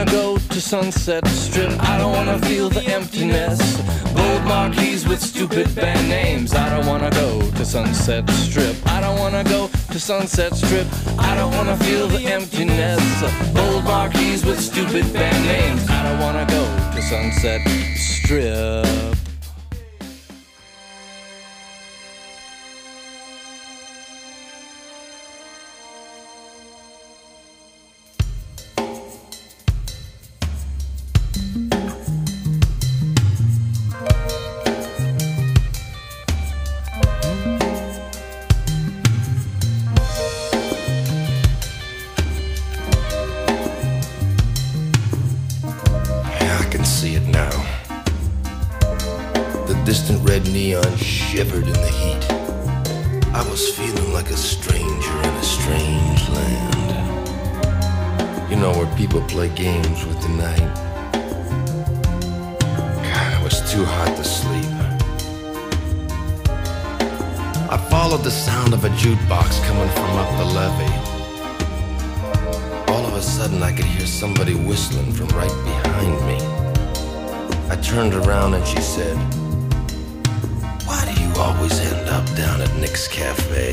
wanna go to Sunset Strip. I don't wanna feel the emptiness. Gold marquees with stupid band names. I don't wanna go to Sunset Strip. I don't wanna go to Sunset Strip. I don't wanna feel the emptiness. Gold marquees with stupid band names. I don't wanna go to Sunset Strip. Distant red neon shivered in the heat. I was feeling like a stranger in a strange land. You know, where people play games with the night. God, it was too hot to sleep. I followed the sound of a jukebox coming from up the levee. All of a sudden I could hear somebody whistling from right behind me. I turned around and she said, "Why do you always end up down at Nick's Cafe?"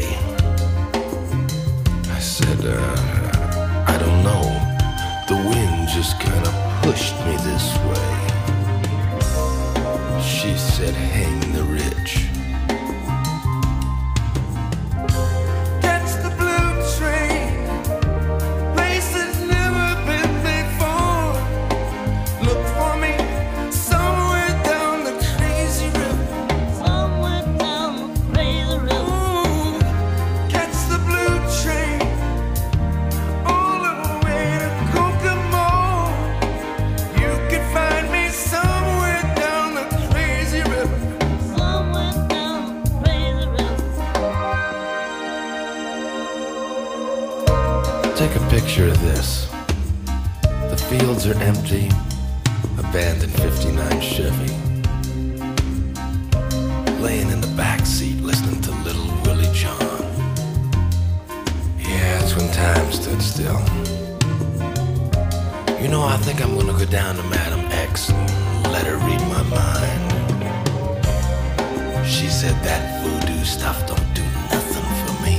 I said, I don't know. The wind just kind of pushed me this way. She said, "Hang the rich." Take a picture of this. The fields are empty, abandoned 59 Chevy. Laying in the back seat listening to Little Willie John. Yeah, it's when time stood still. You know, I think I'm gonna go down to Madam X and let her read my mind. She said that voodoo stuff don't do nothing for me.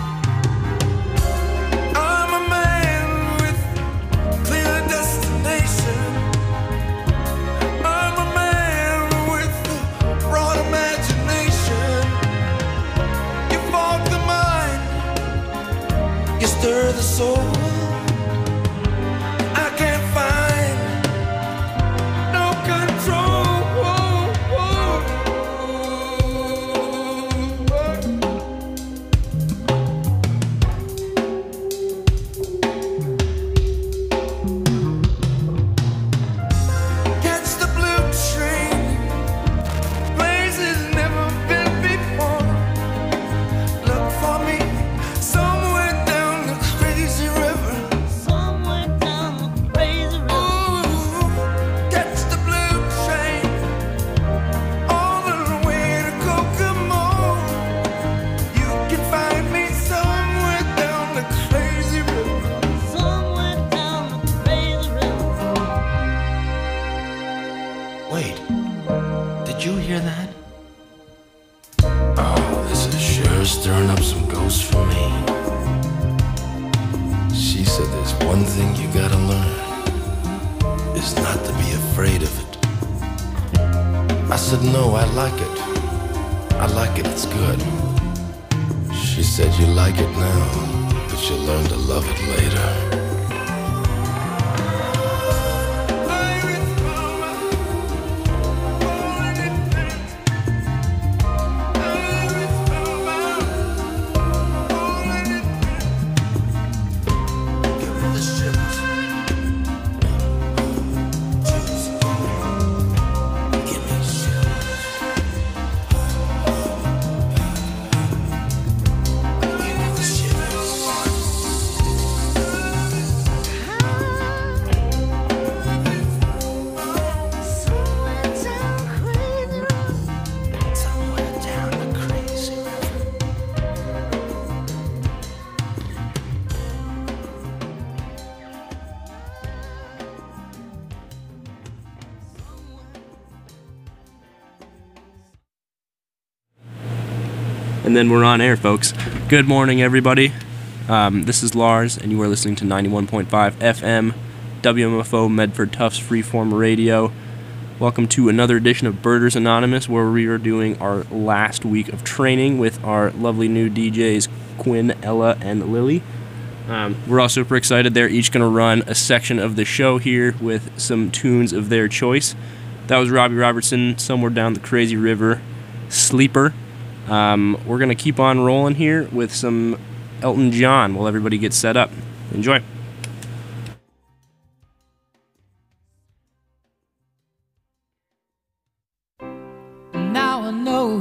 Stir the soul. I can't find no control. Catch the blue train, places never been before. Look for me somewhere down the crazy river. Somewhere down the crazy river. Ooh, catch the blue train all the way to Kokomo. You can find me somewhere down the crazy river. Somewhere down the crazy river. Wait, did you hear that? Oh, this is sure stirring up some ghosts for me. She said there's one thing you gotta learn, is not to be afraid of it. I said, no, I like it. I like it, it's good. She said, you like it now, but you'll learn to love it later. And then we're on air, folks. Good morning, everybody. This is Lars, and you are listening to 91.5 FM, WMFO Medford Tufts Freeform Radio. Welcome to another edition of Birders Anonymous, where we are doing our last week of training with our lovely new DJs, Quinn, Ella, and Lily. We're all super excited. They're each going to run a section of the show here with some tunes of their choice. That was Robbie Robertson, Somewhere Down the Crazy River, Sleeper. We're going to keep on rolling here with some Elton John while everybody gets set up. Enjoy. Now I know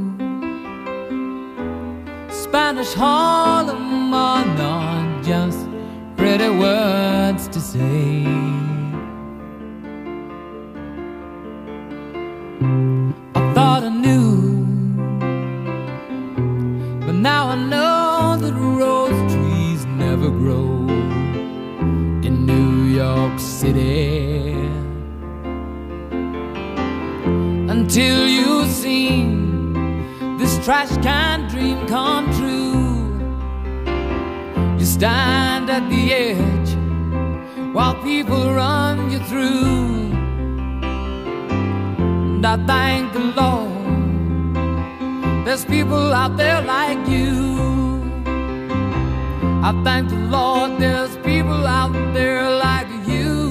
Spanish Harlem are not just pretty words to say. I thought I knew, but now I know that rose trees never grow in New York City until you've seen this trash can dream come true. You stand at the edge while people run you through. And I thank the Lord there's people out there like you. I thank the Lord there's people out there like you.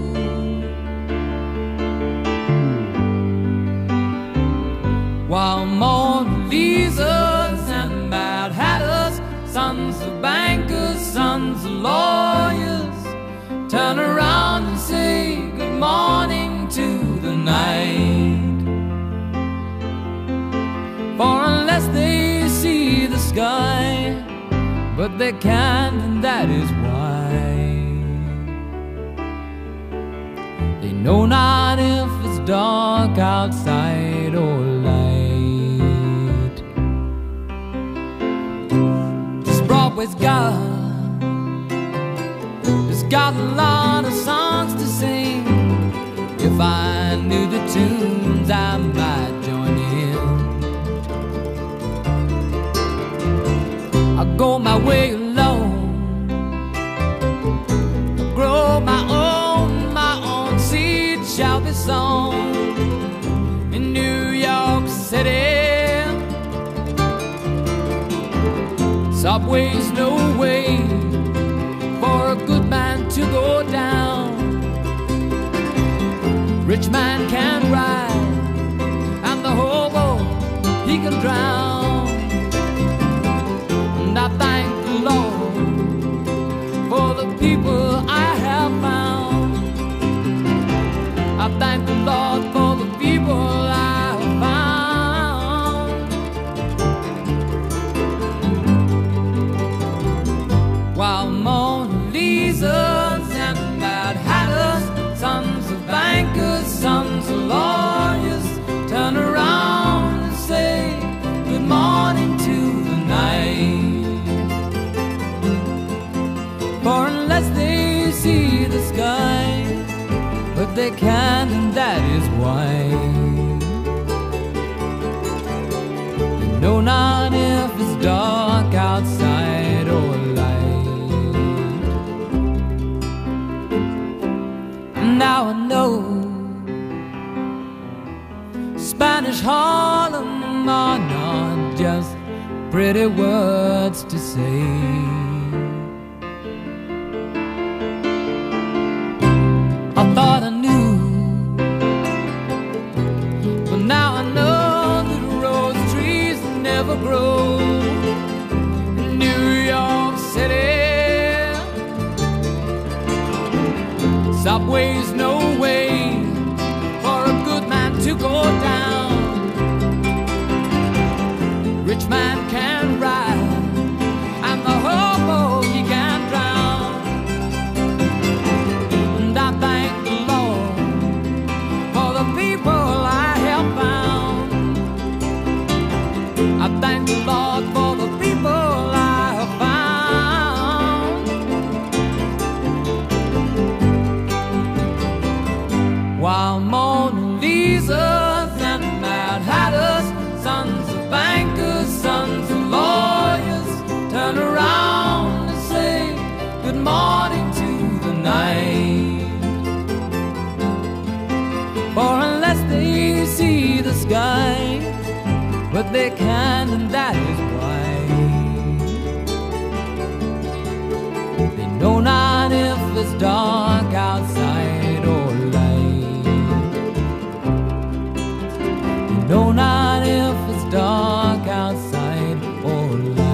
While Mona Lisas and Mad Hatters, sons of bankers, sons of lawyers, turn around and say good morning to the night. For unless they see the sky, but they can't, and that is why they know not if it's dark outside or light. This Broadway's got a lot of songs to sing. If I knew the tunes, I might join in. I go my way alone, I grow my own seed shall be sown in New York City. Subway's no way for a good man to go down. Rich man can ride, and the hobo, he can drown. And I thank the Lord for the people I have found. I thank the Lord for the people I have found. While Mona Lisas and Mad Hatters, sons of bankers, sons of lawyers, turn around and say good morning to the night. For unless they see the sky, but they can't, and that is why they know not if it's dark outside or light. And now I know Spanish Harlem are not just pretty words to say. I thought I knew, but now I know that rose trees never grow in New York City. Subway's no way for a good man to go down. Rich man can ride, and the hobo, he can drown. And I thank the Lord for the people I have found. I thank the Lord for the people I have found. but they can't, and that is why. They know not if it's dark outside or light. They know not if it's dark outside or light.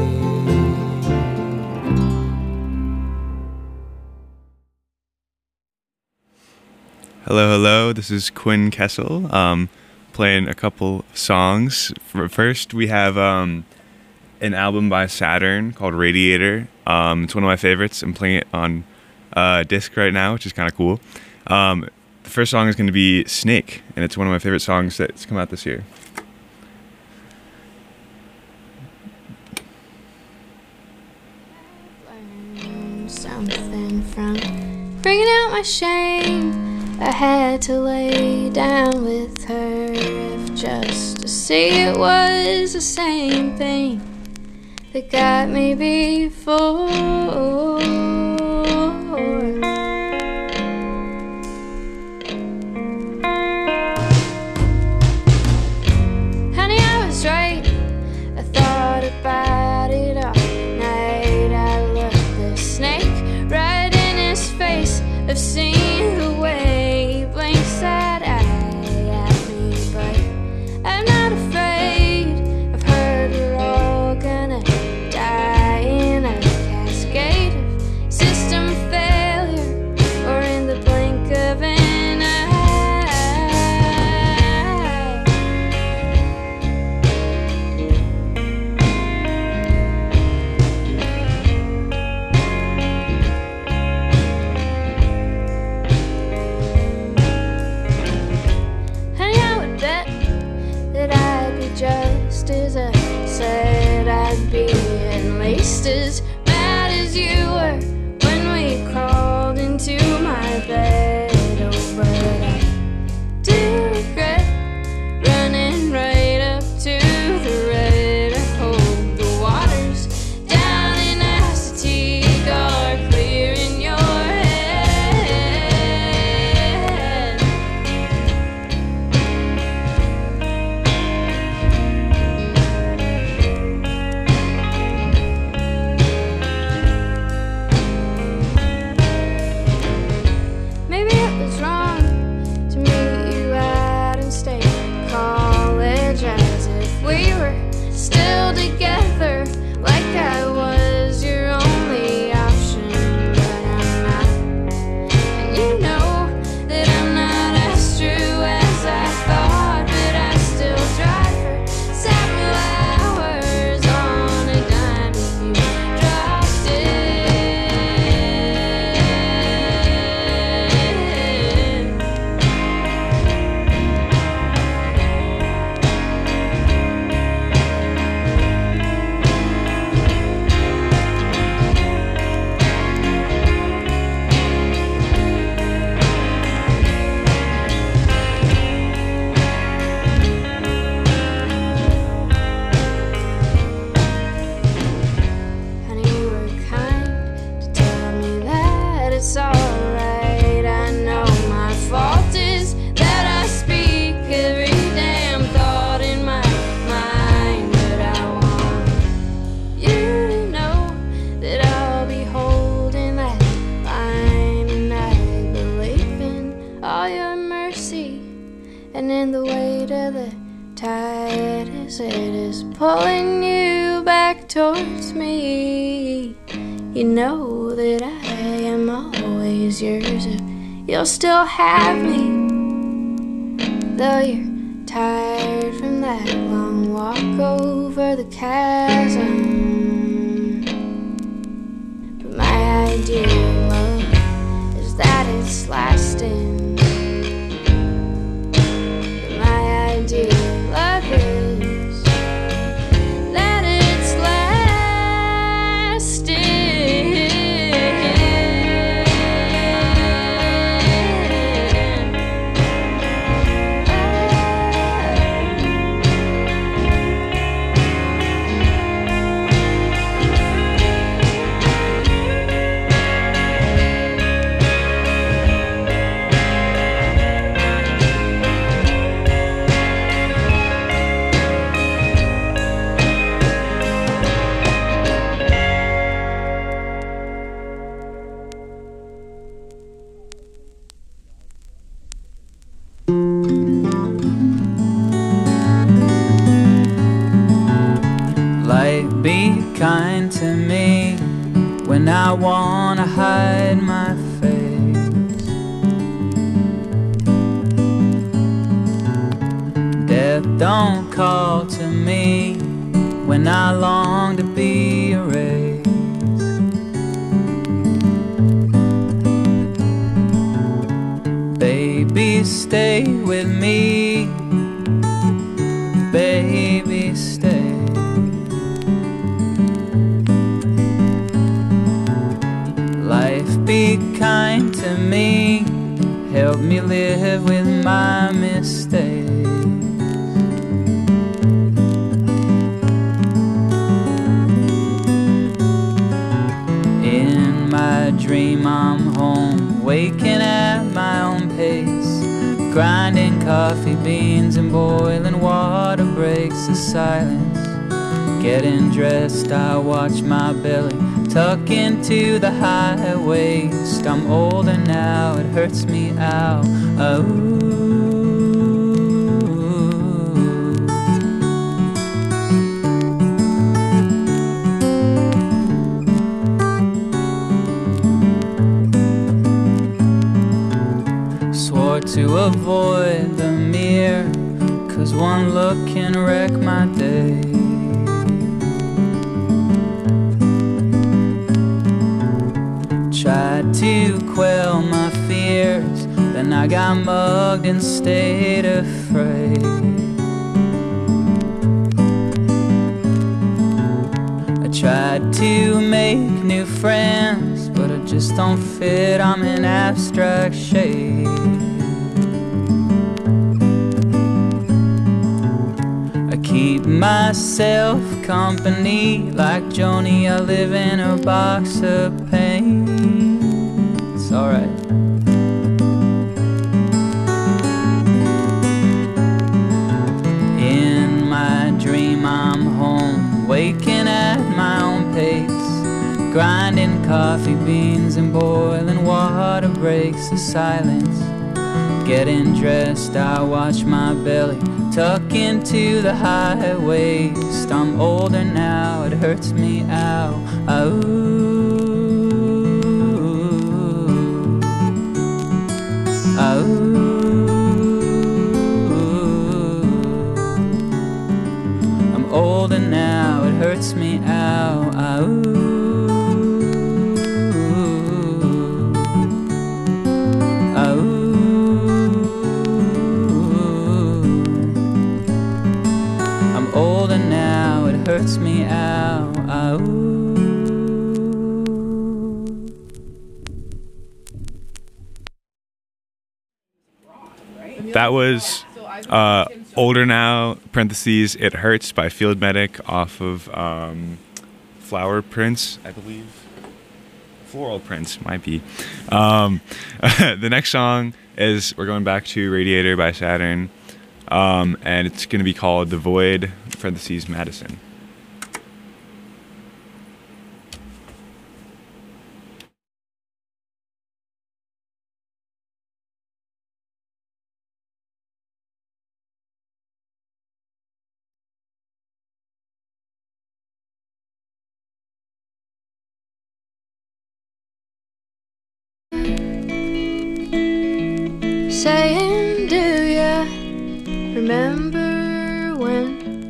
Hello, hello. This is Quinn Kessel, playing a couple songs. First, we have an album by Saturn called Radiator. It's one of my favorites. I'm playing it on disc right now, which is kind of cool. The first song is going to be Snake, and it's one of my favorite songs that's come out this year. Learned something from bringing out my shame. I had to lay down with her if just to see it was the same thing that got me before. Honey, I was right. I thought about it all night. I looked the snake right in his face. I've seen the way he blinks that eye at me, but I'm not afraid. I've heard we're all gonna die in a cascade of system failure or in the blink of an eye. Honey, I would bet that I'd be just as upset. I'd be at least as mad as you were when we crawled into my bed. Oh, but I do regret running right up to the red. I hope the waters down in Assateague are clear in your head. Maybe it was wrong to meet you out in State College as if we were still together, like I was your only option, but I'm not. And you know that I'm not as true as I thought, but I still drive for several hours on a dime if you dropped it. Honey, you were kind to tell me that it's alright. I know my fault is that I speak every damn thought in my mind, but I want you to know that I'll be holding that line, and I believe in all your mercy and in the weight of the tide as it is pulling you back towards me. You know that I am always yours if you'll still have me, though you're tired from that long walk over the chasm. But my ideal love is that it's lasting. But my ideal love is that it's lasting. I wanna hide my face. Death don't call to me when I long to be erased. Baby, stay with me. Baby, stay. Life, be kind to me. Help me live with my mistakes. In my dream I'm home, waking at my own pace, grinding coffee beans and boiling water breaks the silence. Getting dressed, I watch my belly tuck into the high waist. I'm older now, it hurts me out. Oh. Swore to avoid the mirror, 'cause one look can wreck my day. Tried to quell my fears, then I got mugged and stayed afraid. I tried to make new friends, but I just don't fit, I'm an abstract shade. I keep myself company, like Joni, I live in a box of pain. It's alright. In my dream I'm home, waking at my own pace, grinding coffee beans and boiling water breaks the silence. Getting dressed, I watch my belly tuck into the high waist. I'm older now, it hurts me out. Oh. I'm older now, it hurts me out. I'm older now, it hurts me out. That was Older Now, parentheses, It Hurts by Field Medic off of Flower Prince, I believe. Floral Prince, might be. The next song is, we're going back to Radiator by Saturn, and it's going to be called The Void, parentheses, Madison. Saying, do ya remember when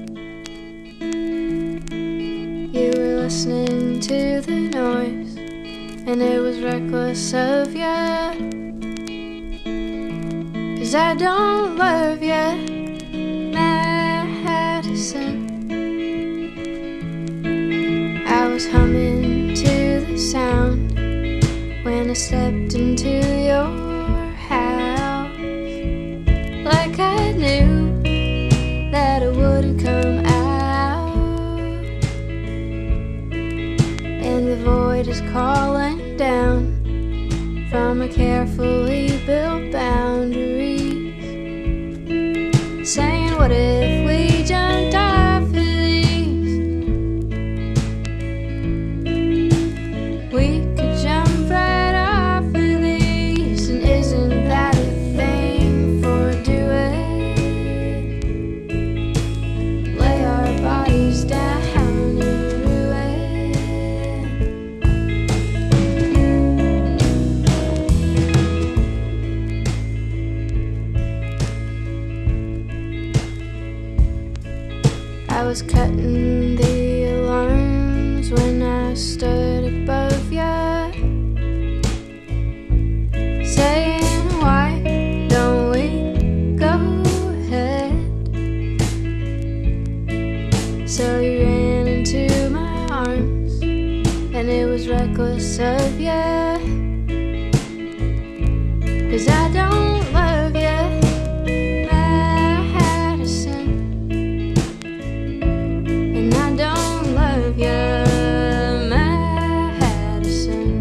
you were listening to the noise and it was reckless of ya? 'Cause I don't love ya, Madison. I was humming to the sound when I stepped into your house, like I knew that it wouldn't come out. And the void is calling down from a carefully built boundaries, saying, what if we jumped off of these? We could jump right off of these, and isn't that a thing for doing? Lay our bodies down in ruin. was cutting the alarms when I stood above ya, saying, why don't we go ahead? So you ran into my arms, and it was reckless of ya, 'cause I don't love ya, Madison, and I don't love ya, Madison.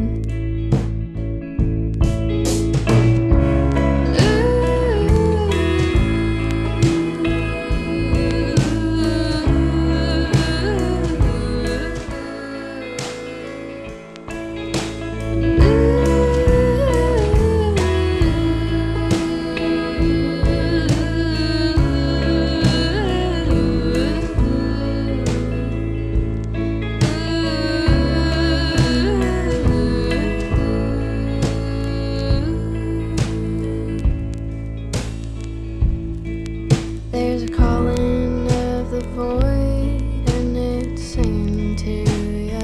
There's a calling of the void, and it's singing to ya.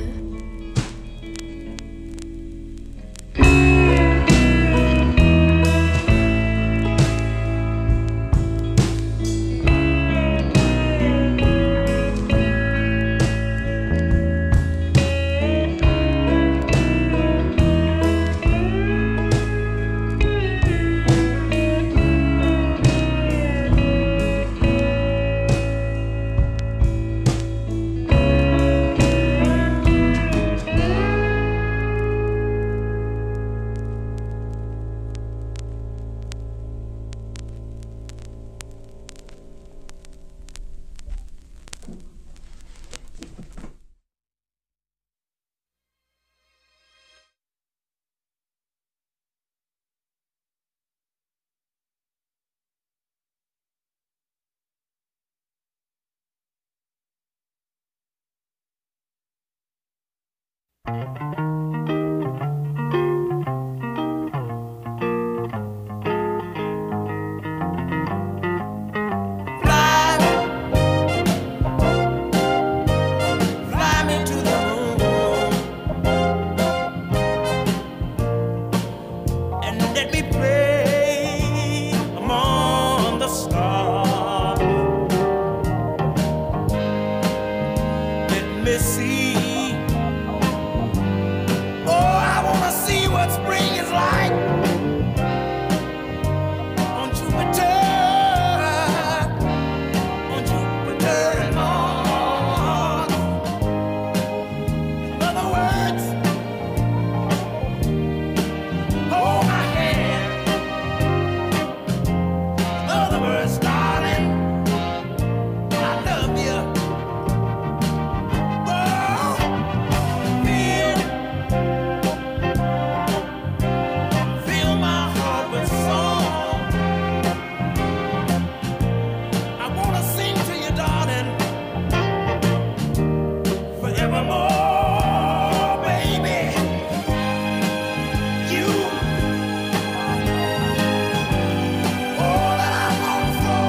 Fly me to the moon and let me play among the stars. Let me see. Oh, I wanna see what spring is like on Jupiter, and Mars. In other words, hold my hand. In other words, darling, I love you. Oh, fill my heart with song. I wanna sing to you, darling, forevermore, baby. You, all that I long for.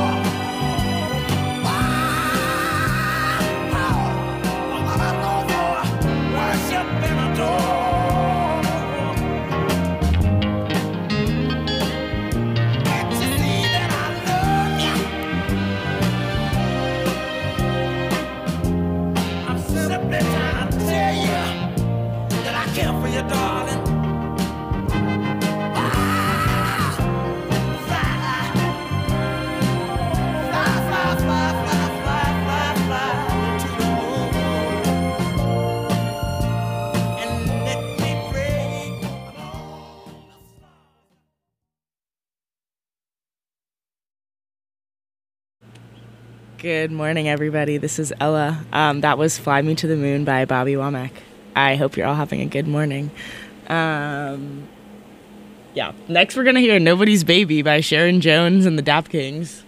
Wow, all that I long for. Worship and adore. Can't you see that I love you? I'm simply trying to tell you that I care for you, darling. Fly, fly, fly, fly, fly, fly, fly, fly, fly to the moon and let me play among the stars. Good morning, everybody. This is Ella. That was Fly Me to the Moon by Bobby Womack. I hope you're all having a good morning. Yeah. Next, we're going to hear Nobody's Baby by Sharon Jones and the Dap Kings.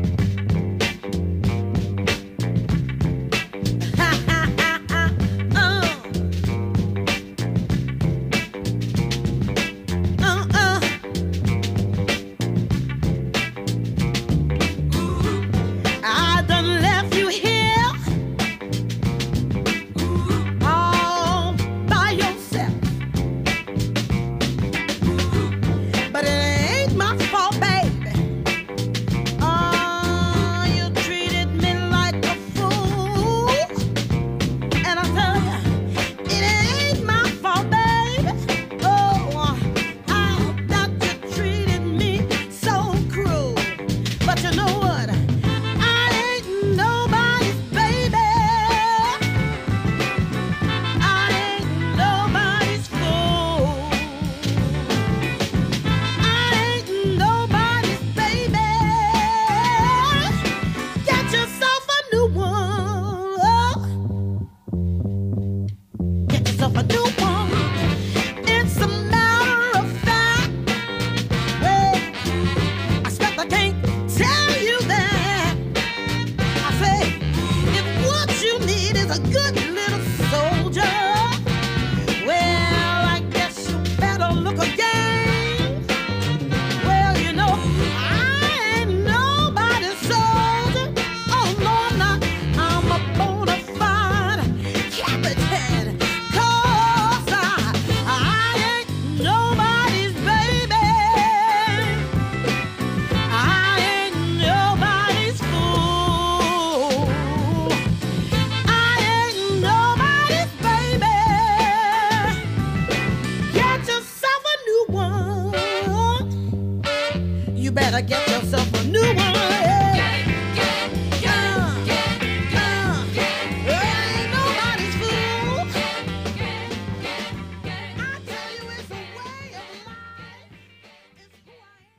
Oh, better get yourself a new one. Ain't nobody's fool. I tell you, it's a way of life. It's who I am.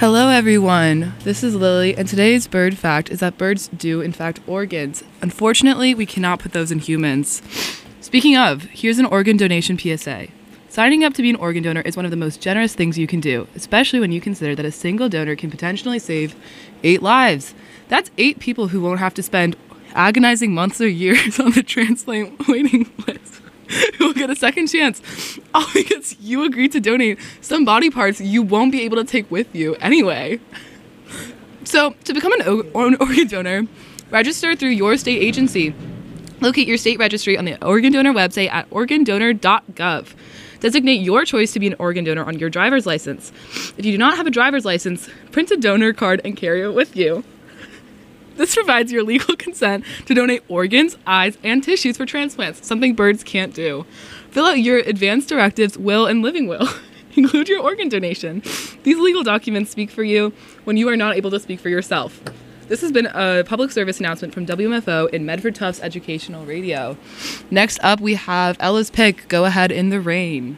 Hello everyone, this is Lily, and today's bird fact is that birds do in fact organs. Unfortunately, we cannot put those in humans. Speaking of, here's an organ donation PSA. Signing up to be an organ donor is one of the most generous things you can do, especially when you consider that a single donor can potentially save 8 lives. That's 8 people who won't have to spend agonizing months or years on the transplant waiting list. Who will get a second chance, all because you agreed to donate some body parts you won't be able to take with you anyway. So, to become an organ donor, register through your state agency. Locate your state registry on the organ donor website at organdonor.gov. Designate your choice to be an organ donor on your driver's license. If you do not have a driver's license, print a donor card and carry it with you. This provides your legal consent to donate organs, eyes, and tissues for transplants, something birds can't do. Fill out your advance directives, will, and living will. Include your organ donation. These legal documents speak for you when you are not able to speak for yourself. This has been a public service announcement from WMFO in Medford Tufts Educational Radio. Next up, we have Ella's pick, Go Ahead in the Rain.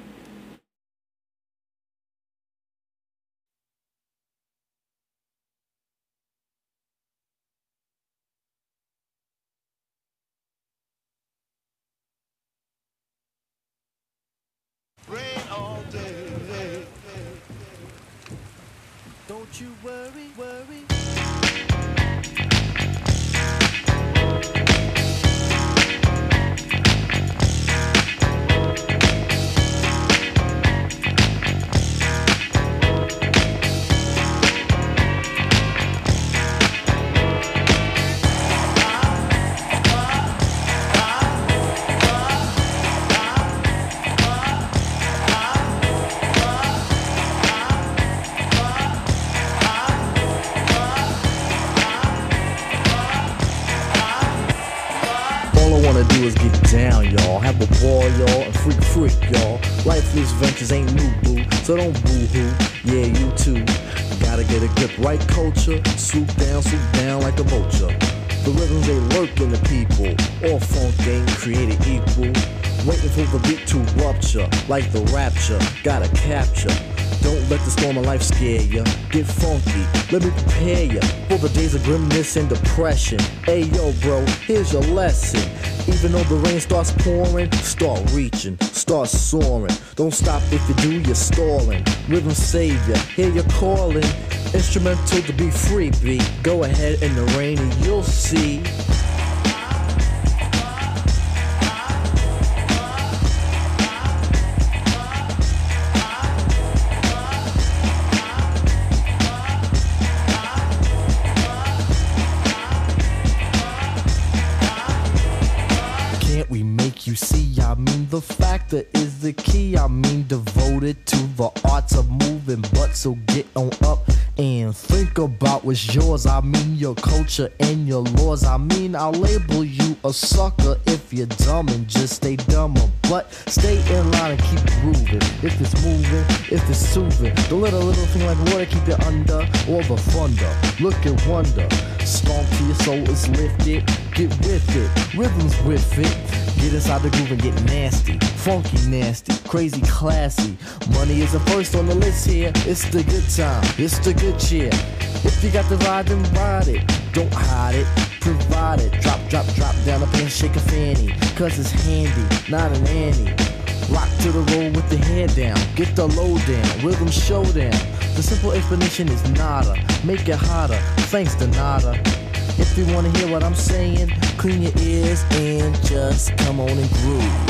Rain all day. Don't you worry. Do is get down, y'all. Have a ball, y'all, and freak, y'all. Lifeless ventures ain't new, boo, so don't boo-hoo. Yeah, you too. Gotta get a grip, right culture. Swoop down like a vulture. The rhythms they lurk in the people. All funk ain't created equal. Waiting for the beat to rupture, like the rapture. Gotta capture. Don't let the storm of life scare ya. Get funky, let me prepare ya for the days of grimness and depression. Hey yo bro, here's your lesson. Even though the rain starts pouring, start reaching, start soaring. Don't stop if you do, you're stalling. Rhythm savior, hear you calling. Instrumental to be free, beat. Go ahead in the rain and you'll see. You see, I mean the factor is the key. I mean devoted to the arts of moving butt. So get on up and think about what's yours. I mean your culture and your laws. I mean I'll label you a sucker if you're dumb and just stay dumber. But stay in line and keep grooving. If it's moving, if it's soothing, don't let a little thing like water keep you under or the thunder. Look and wonder. Stomp to your soul is lifted. Get with it, rhythms with it. Get inside the groove and get nasty, funky nasty, crazy classy. Money isn't first on the list here. It's the good time, it's the good cheer. If you got the ride, then ride it. Don't hide it, provide it. Drop down the pen, shake a fanny. Cause it's handy, not an Annie. Rock to the roll with the head down. Get the low down, rhythm showdown. The simple explanation is nada. Make it hotter, thanks to nada. If you wanna hear what I'm saying, clean your ears and just come on and groove.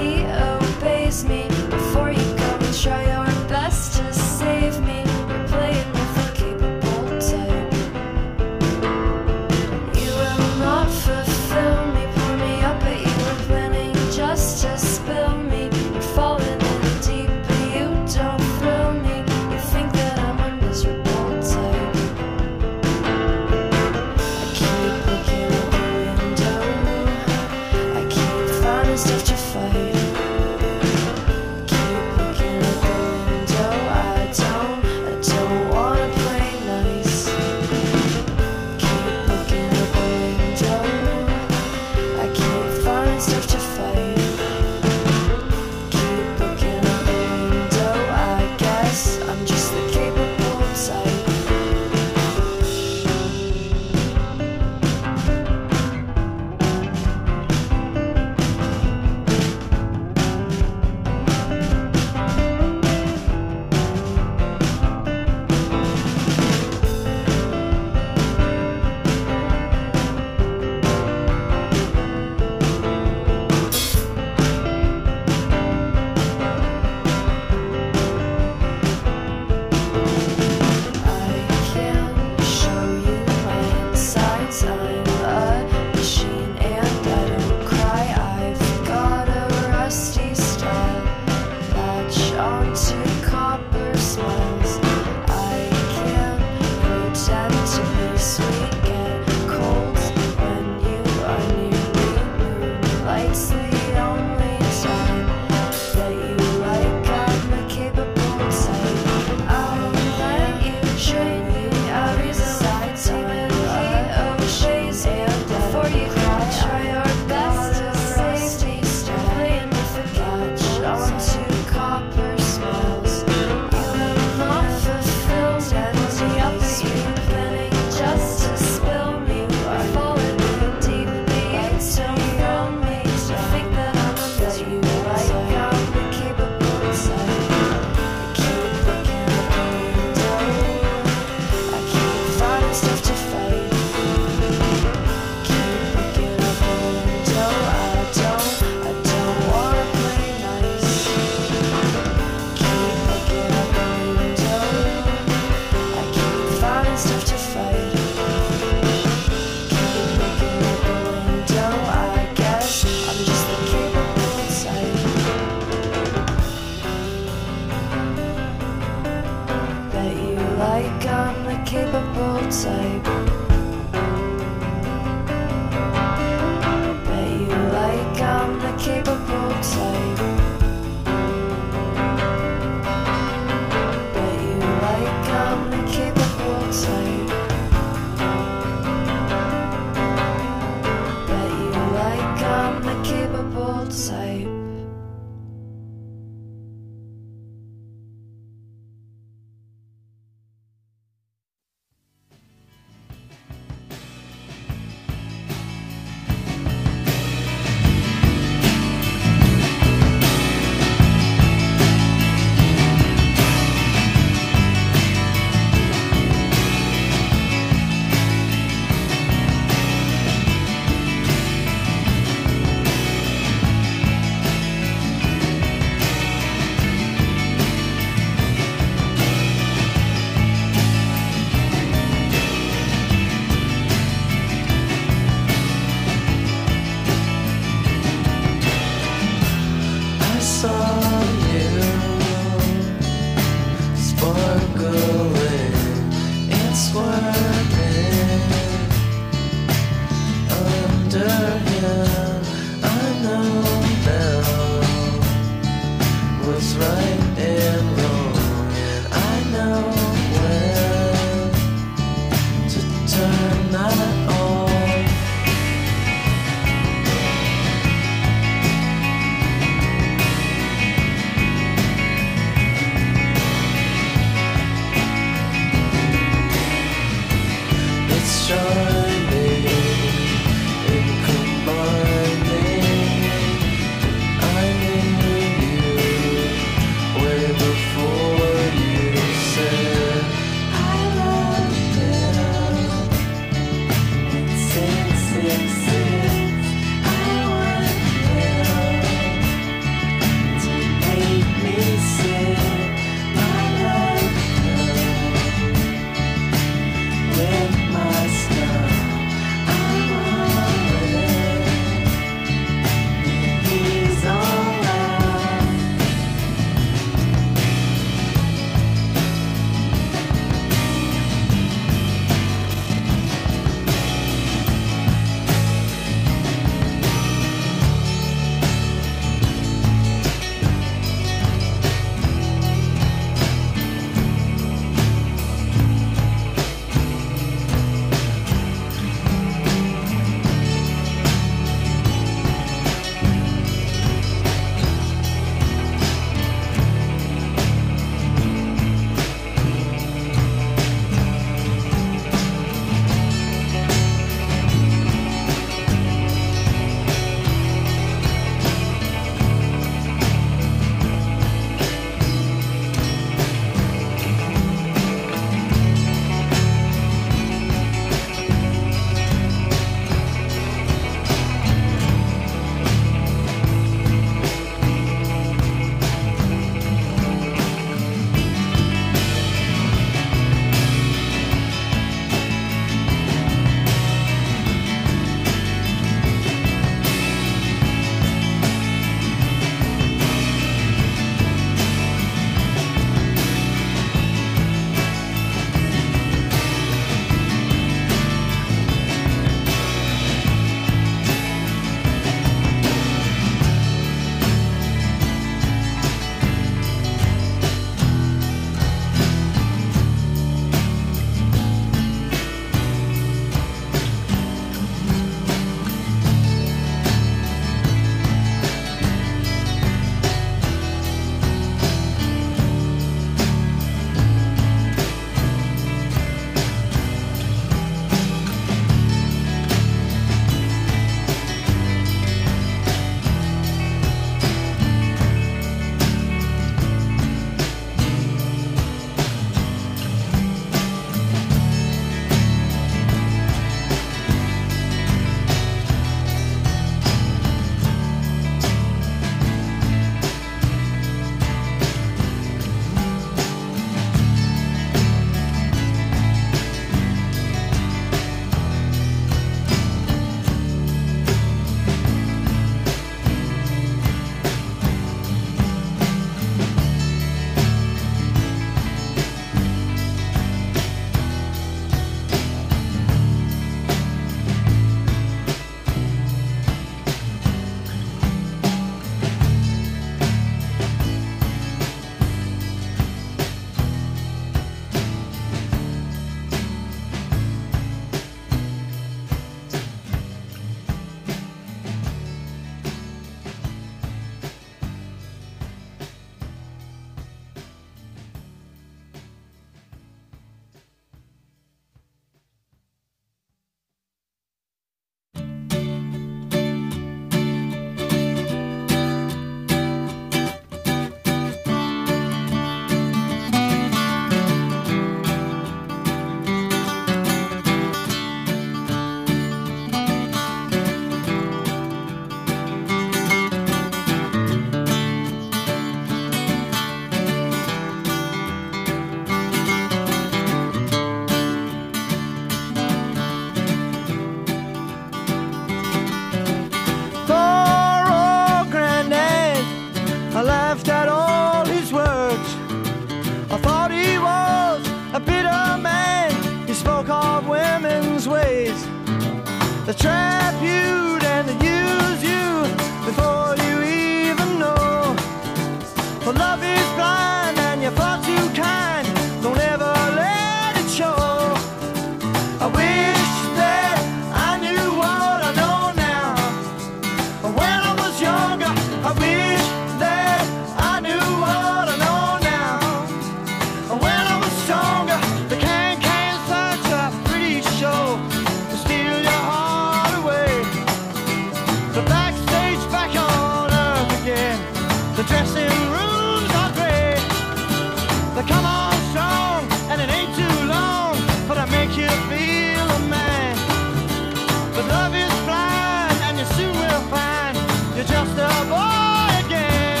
trap you and to use you before you even know. For love is blind and you're far too kind. Don't ever let it show. I wish that I knew what I know now. When I was younger, I wish that I knew what I know now. When I was stronger, the can such a pretty show to steal your heart away. The backstage back on earth again. The dressing rooms are great. They come on strong and it ain't too long, but I make you feel a man. But love is blind and you soon will find you're just a boy again.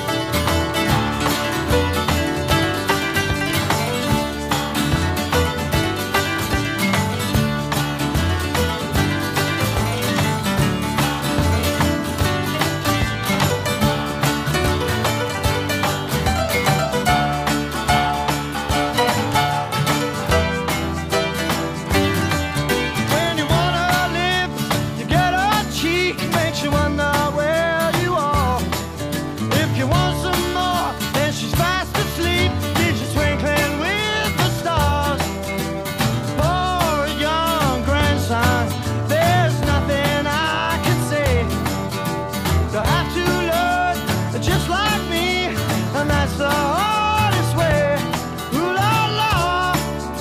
When you wanna live, you get a cheek, makes you wonder where you are. If you want some more, then she's fast asleep, leaves you twinkling with the stars. For a young grandson, there's nothing I can say. You'll have to learn just like me, and that's the hardest way. Ooh la la,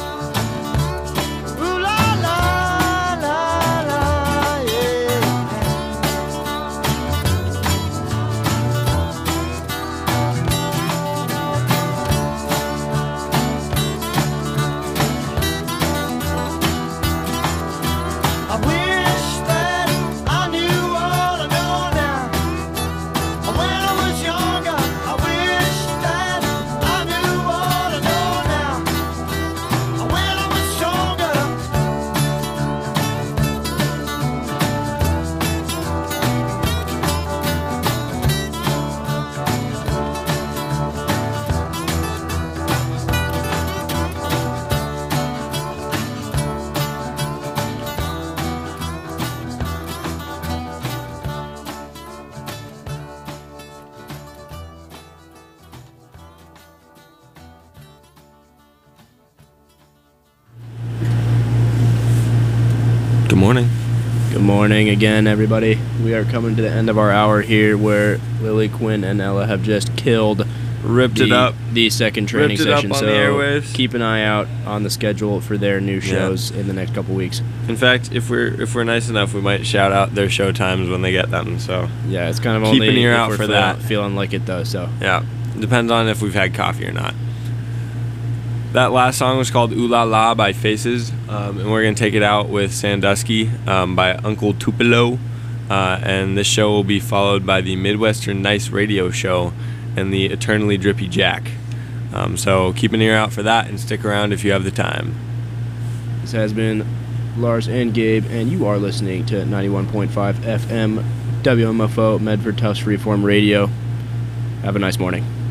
ooh la la, la la, yeah. I wish that I knew what I know now. When I was younger, I wish that I knew what I know now. When I was stronger. Good morning. Good morning again, everybody. We are coming to the end of our hour here where Lily, Quinn, and Ella have just killed Ripped it up. the second training Ripped it up session. on So the airwaves. keep an eye out on the schedule for their new shows in the next couple weeks. In fact, if we're nice enough, we might shout out their show times when they get them. So Yeah, it's kind of keep only an ear if out we're for that. feeling like it though. So Yeah, depends on if we've had coffee or not. That last song was called Ooh La La by Faces, and we're going to take it out with Sandusky by Uncle Tupelo. And this show will be followed by the Midwestern Nice Radio Show and the Eternally Drippy Jack. So keep an ear out for that and stick around if you have the time. this has been Lars and Gabe, and you are listening to 91.5 FM WMFO Medford Tufts Freeform Radio. Have a nice morning.